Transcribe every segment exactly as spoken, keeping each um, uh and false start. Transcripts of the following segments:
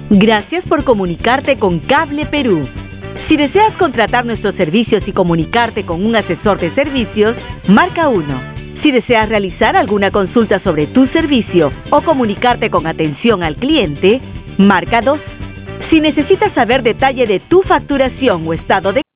Gracias por comunicarte con Cable Perú. Si deseas contratar nuestros servicios y comunicarte con un asesor de servicios, marca uno. Si deseas realizar alguna consulta sobre tu servicio o comunicarte con atención al cliente, marca dos. Si necesitas saber detalle de tu facturación o estado de...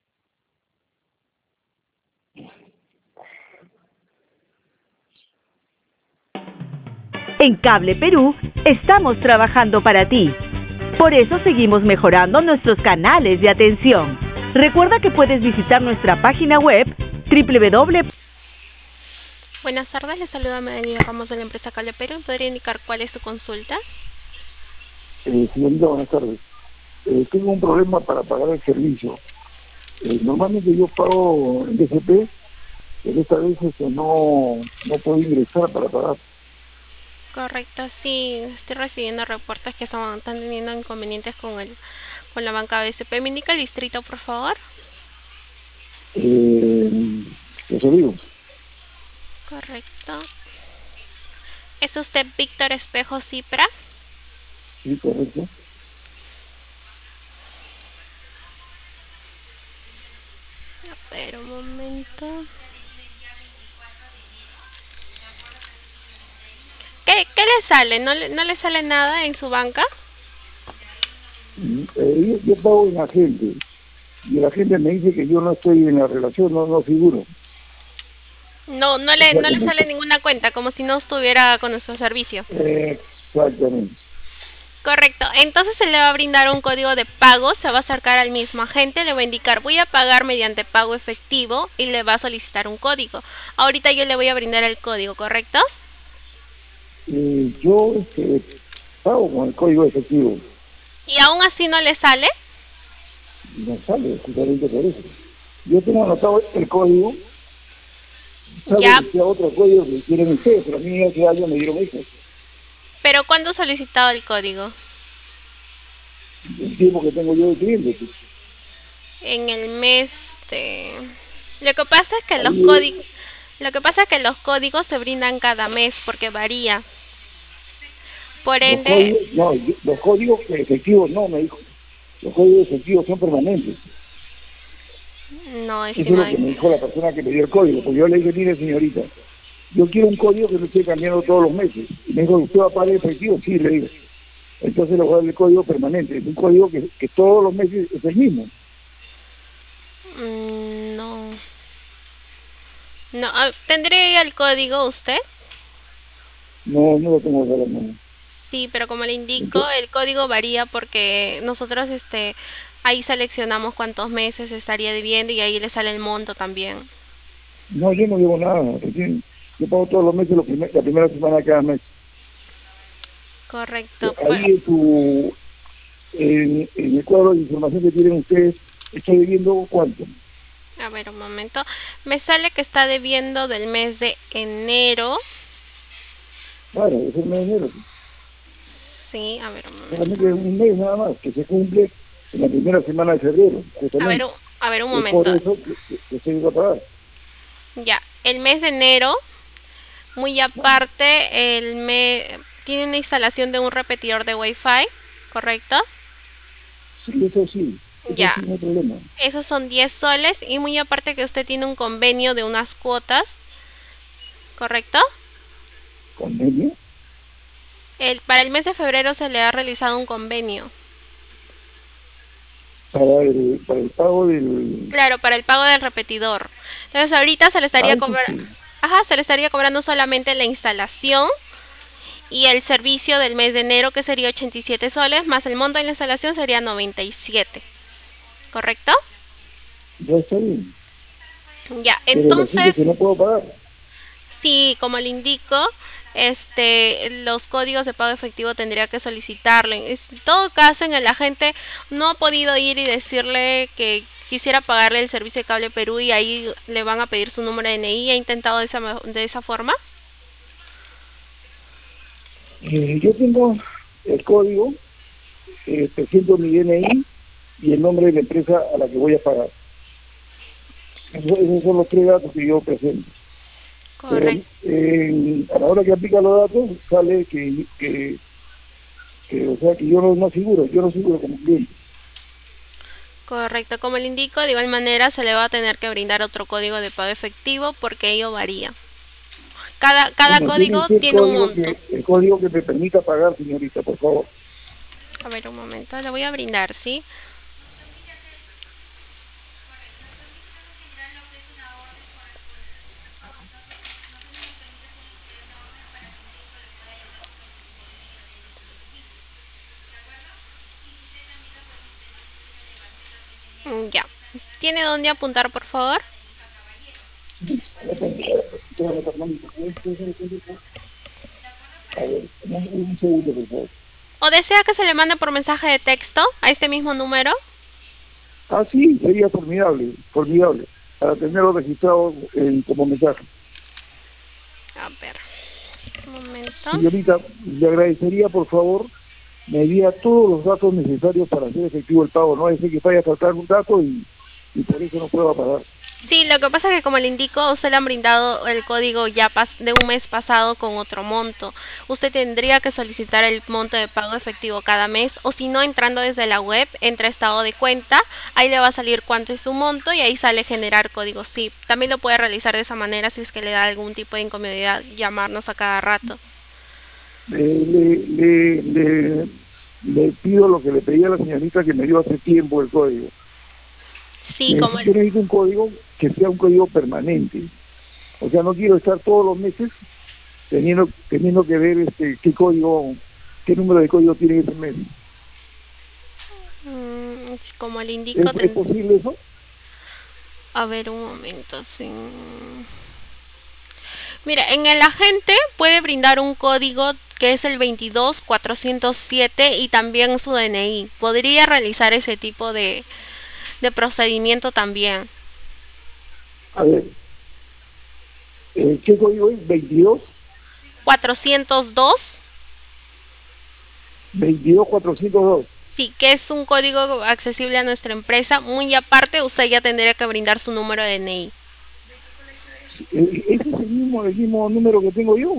En Cable Perú, estamos trabajando para ti. Por eso seguimos mejorando nuestros canales de atención. Recuerda que puedes visitar nuestra página web doble u doble u doble u. Buenas tardes, les saluda Madeline Ramos de la empresa Cable Perú. ¿Podría indicar cuál es su consulta? Eh, señorita, buenas tardes. Eh, tengo un problema para pagar el servicio. Eh, normalmente yo pago en B C P, pero esta vez este, no, no puedo ingresar para pagar. Correcto, sí, estoy recibiendo reportes que son, están teniendo inconvenientes con el con la banca B C P. ¿Me indica el distrito, por favor? Eh, eso digo. Correcto. ¿Es usted Víctor Espejo Cipra? Sí, correcto. A ver, un momento. ¿Qué, qué le sale? ¿No le, no le sale nada en su banca? Eh, yo, yo pago en agente y la gente me dice que yo no estoy en la relación, no, no figuro. No, no le, no le sale ninguna cuenta, como si no estuviera con nuestro servicio. Exactamente. Correcto, entonces se le va a brindar un código de pago, se va a acercar al mismo agente, le va a indicar voy a pagar mediante pago efectivo y le va a solicitar un código. Ahorita yo le voy a brindar el código, ¿correcto? Eh, yo este, pago con el código efectivo. ¿Y aún así no le sale? No sale, justamente por eso. Yo tengo anotado el código. Ya. Que otro código que quieren ustedes, pero a mí hace años me dieron eso. ¿Pero cuándo ha solicitado el código? El tiempo que tengo yo de cliente. Pues. En el mes de... Lo que pasa es que los códigos... Lo que pasa es que los códigos se brindan cada mes porque varía. Por ende... Los códigos, no, los códigos efectivos no, me dijo. Los códigos efectivos son permanentes. No, Eso es lo que me dijo la persona que me dio el código. Porque yo le dije, mire señorita, yo quiero un código que no esté cambiando todos los meses. Y me dijo, ¿usted va a pagar efectivo? Sí, le digo. Entonces le voy a dar el código permanente. Es un código que, que todos los meses es el mismo. Mm, no. No, ¿tendría el código usted? No, no lo tengo que dar, no. Sí, pero como le indico, el código varía porque nosotros este ahí seleccionamos cuántos meses estaría debiendo y ahí le sale el monto también. No, yo no llevo nada. Yo pago todos los meses, lo primer, la primera semana de cada mes. Correcto. Ahí pues. en, tu, en, en el cuadro de información que tienen ustedes, ¿estoy debiendo cuánto? A ver, un momento. Me sale que está debiendo del mes de enero. Claro, es el mes de enero. Sí, a ver, un momento. Solamente es un mes nada más, que se cumple en la primera semana de febrero. A ver, a ver, un momento. Es por eso que, que, que se iba a pagar. Ya, el mes de enero, muy aparte, el mes tiene una instalación de un repetidor de Wi-Fi, ¿correcto? Sí, eso sí. Eso ya, sí, no hay problema. Esos son diez soles y muy aparte que usted tiene un convenio de unas cuotas, ¿correcto? ¿Convenio? El, para el mes de febrero se le ha realizado un convenio. Para el, para el pago del... Claro, para el pago del repetidor. Entonces ahorita se le estaría ah, cobrando... sí. Ajá, se le estaría cobrando solamente la instalación y el servicio del mes de enero, que sería ochenta y siete soles, más el monto de la instalación sería noventa y siete. ¿Correcto? Ya está bien. Ya, pero entonces... que no puedo pagar. Sí, como le indico, este, los códigos de pago efectivo tendría que solicitarlo. En todo caso, en el agente no ha podido ir y decirle que quisiera pagarle el servicio de Cable Perú y ahí le van a pedir su número de N I. ¿Ha intentado de esa, de esa forma? Eh, yo tengo el código, eh, presento mi D N I y el nombre de la empresa a la que voy a pagar. Eso, esos son los tres datos que yo presento. Correcto. Pero, eh, a la hora que aplica los datos, sale que, que Eh, o sea que yo no, no figuro, yo no figuro como cliente. Correcto, como le indico, de igual manera se le va a tener que brindar otro código de pago efectivo porque ello varía. Cada, cada Bueno, tiene código que ser el tiene un código monto. que, el código que me permita pagar, señorita, por favor. A ver, un momento, le voy a brindar, ¿sí? Mm, Ya. ¿Tiene dónde apuntar, por favor? A ver, un, un segundo, por favor. ¿O desea que se le mande por mensaje de texto a este mismo número? Ah, sí, sería formidable, formidable, para tenerlo registrado en, como mensaje. A ver, un momento. Señorita, le agradecería, por favor, me diera todos los datos necesarios para hacer efectivo el pago. No es que vaya a faltar un dato y, y por eso no pueda pagar. Sí, lo que pasa es que como le indico, a usted le han brindado el código ya pas de un mes pasado con otro monto. Usted tendría que solicitar el monto de pago efectivo cada mes o si no, entrando desde la web, entra a estado de cuenta, ahí le va a salir cuánto es su monto y ahí sale generar código S I P. También lo puede realizar de esa manera si es que le da algún tipo de incomodidad llamarnos a cada rato. Le, le, le, le, le pido lo que le pedí a la señorita que me dio hace tiempo el código. Sí, como... Necesito, yo necesito un código que sea un código permanente. O sea, no quiero estar todos los meses teniendo teniendo que ver este qué código, qué número de código tiene ese mes. Mm, como le indico... ¿Es, es Ten... posible eso? A ver, un momento, sí. Mira, en el agente puede brindar un código que es el veintidós cuatrocientos siete y también su D N I. Podría realizar ese tipo de, de procedimiento también. A ver, eh, ¿qué código es? ¿veintidós? cuatrocientos dos, veintidós cuatrocientos dos. sí, que es un código accesible a nuestra empresa. Muy aparte, usted ya tendría que brindar su número de D N I. Eh, ¿Ese es el mismo, el mismo número que tengo yo?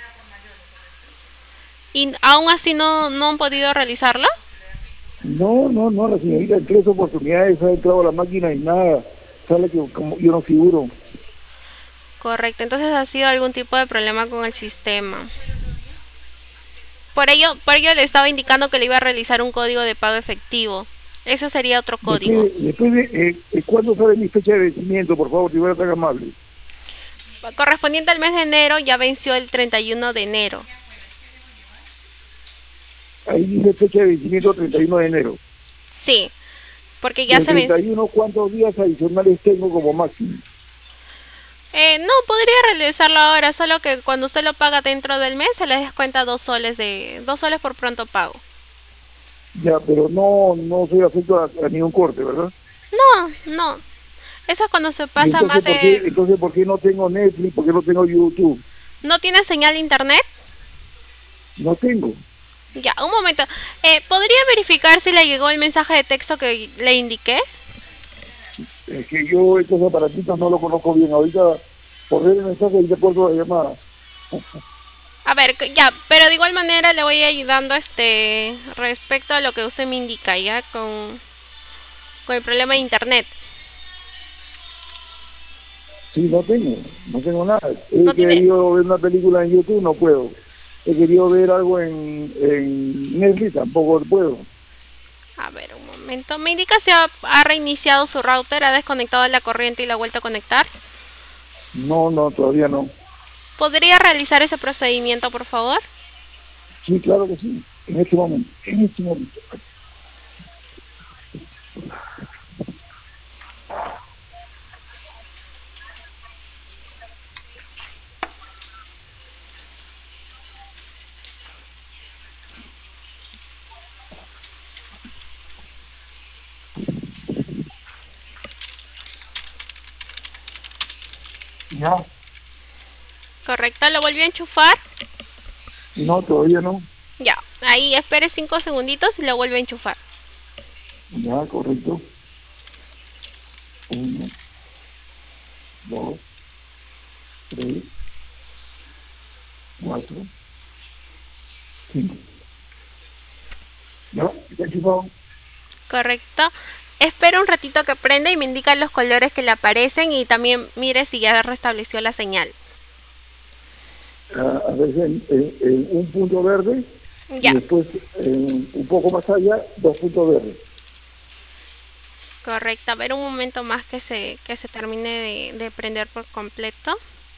¿Y aún así no, no han podido realizarlo? No, no, no, la señorita en tres oportunidades ha entrado a la máquina y nada, sale que como yo no figuro. Correcto, entonces ha sido algún tipo de problema con el sistema. Por ello, por ello le estaba indicando que le iba a realizar un código de pago efectivo. Ese sería otro código. Después, después de, eh, eh, ¿cuándo sale mi fecha de vencimiento, por favor, si fuera tan amable? Correspondiente al mes de enero, ya venció el treinta y uno de enero. Ahí dice fecha de vencimiento treinta y uno de enero. Sí, porque ya ¿El se venció. treinta y uno cuántos días adicionales tengo como máximo? Eh, no, podría realizarlo ahora, solo que cuando usted lo paga dentro del mes se le descuenta dos soles de dos soles por pronto pago. Ya, pero no no soy afecto a, a ningún corte, ¿verdad? No, no. Eso es cuando se ¿Y pasa entonces más por qué, de... entonces por qué no tengo Netflix, por qué no tengo YouTube? ¿No tiene señal de internet? No tengo. Ya, un momento. Eh, ¿podría verificar si le llegó el mensaje de texto que le indiqué? Es que yo estos aparatitos no lo conozco bien. Ahorita, por ver el mensaje, y te puedo la llamada. A ver, que- ya, pero de igual manera le voy ayudando este respecto a lo que usted me indica, ya, con, con el problema de internet. Sí, no tengo, no tengo nada. He No tiene... querido ver una película en YouTube, no puedo. He querido ver algo en, en Netflix, tampoco puedo. A ver, un momento. ¿Me indica si ha, ha reiniciado su router, ha desconectado la corriente y la ha vuelto a conectar? No, no, todavía no. ¿Podría realizar ese procedimiento, por favor? Sí, claro que sí, en este momento, en este momento. Ya, Correcto, ¿lo volvió a enchufar? no, todavía no. Ya, ahí espere cinco segunditos y lo vuelve a enchufar. Ya, correcto. Uno, dos, tres, cuatro, cinco. ¿no? Está enchufado. Correcto. Espera un ratito que prenda y me indica los colores que le aparecen y también mire si ya restableció la señal. A, a veces en, en, en un punto verde Ya. y después en, un poco más allá, dos puntos verdes. Correcto. A ver un momento más que se que se termine de, de prender por completo.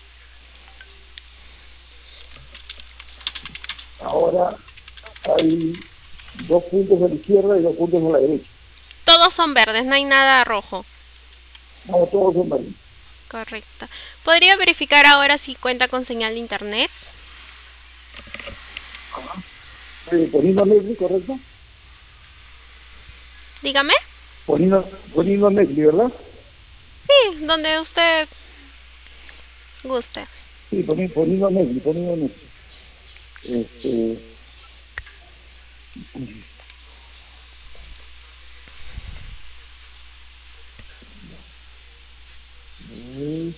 Ahora hay dos puntos a la izquierda y dos puntos a la derecha. Todos son verdes, no hay nada rojo. No, todos son verdes. Correcto. ¿Podría verificar ahora si cuenta con señal de internet? Ajá. Eh, poniendo Netflix, ¿correcto? Dígame. Poniendo, poniendo Netflix, ¿verdad? Sí, donde usted guste. Sí, poniendo, poniendo Netflix, poniendo Netflix. Este... Mm.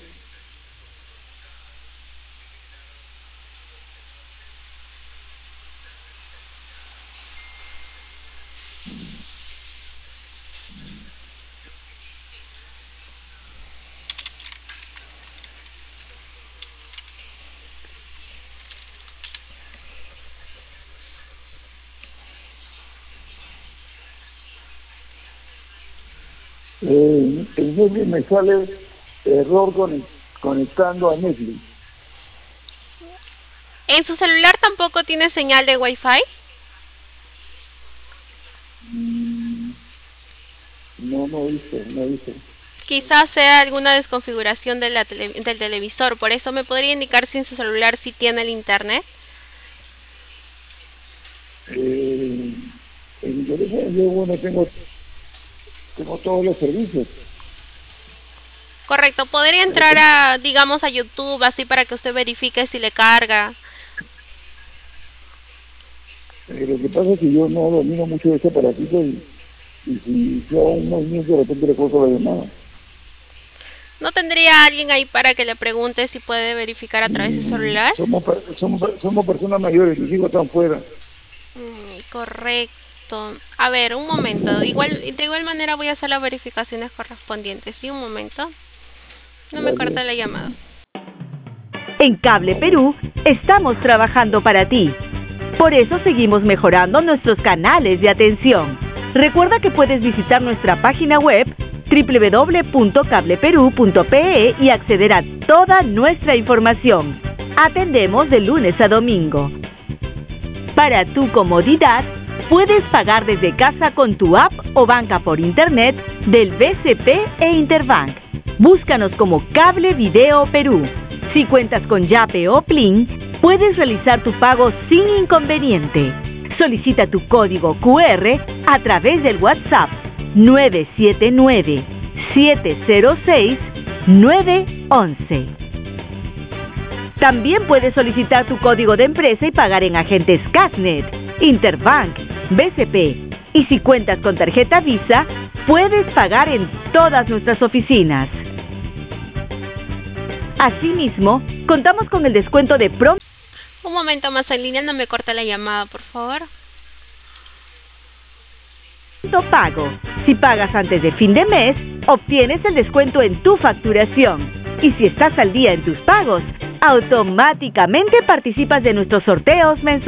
Eh, en Netflix me sale error con, conectando a Netflix. ¿En su celular tampoco tiene señal de Wi-Fi? Mm, no, no dice, no dice. Quizás sea alguna desconfiguración de la tele del televisor, por eso me podría indicar si en su celular sí tiene el internet. Eh, en mi teléfono yo, bueno, tengo, tengo todos los servicios. Correcto, podría entrar a, digamos, a YouTube, así para que usted verifique si le carga. Eh, lo que pasa es que yo no domino mucho de ese aparatito y, y si, si hago un movimiento de repente le corto la llamada. ¿No tendría alguien ahí para que le pregunte si puede verificar a través de su celular? Somos, somos, somos personas mayores, mis hijos están fuera. Mm, correcto. A ver, un momento. Igual, de igual manera voy a hacer las verificaciones correspondientes. Sí, un momento. No me corta la llamada. En Cable Perú estamos trabajando para ti. Por eso seguimos mejorando nuestros canales de atención. Recuerda que puedes visitar nuestra página web doble u doble u doble u punto cable perú punto pe e y acceder a toda nuestra información. Atendemos de lunes a domingo. Para tu comodidad, puedes pagar desde casa con tu app o banca por internet del B C P e Interbank. Búscanos como Cable Video Perú. Si cuentas con Yape o Plin, puedes realizar tu pago sin inconveniente. Solicita tu código cu erre a través del WhatsApp nueve siete nueve, siete cero seis, nueve once. También puedes solicitar tu código de empresa y pagar en agentes Casnet, Interbank, B C P. Y si cuentas con tarjeta Visa, puedes pagar en todas nuestras oficinas. Asimismo, contamos con el descuento de prom... Un momento más en línea, no me corta la llamada, por favor. pago. Si pagas antes de fin de mes, obtienes el descuento en tu facturación. Y si estás al día en tus pagos, automáticamente participas de nuestros sorteos mensuales.